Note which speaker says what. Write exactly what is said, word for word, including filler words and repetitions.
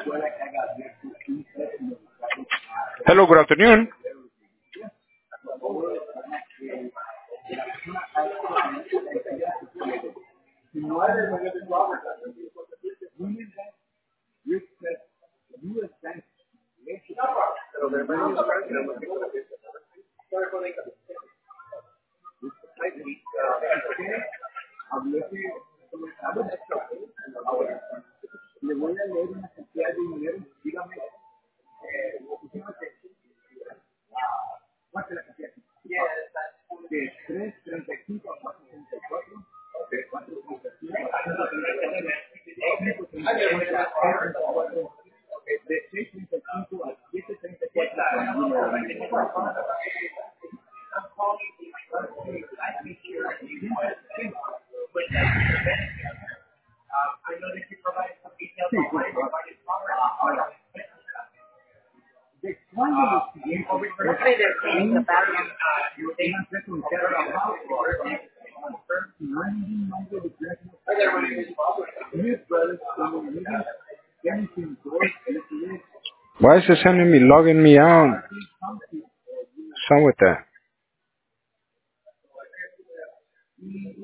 Speaker 1: Hello, good afternoon. Why is it sending me, logging me out? What's wrong with that?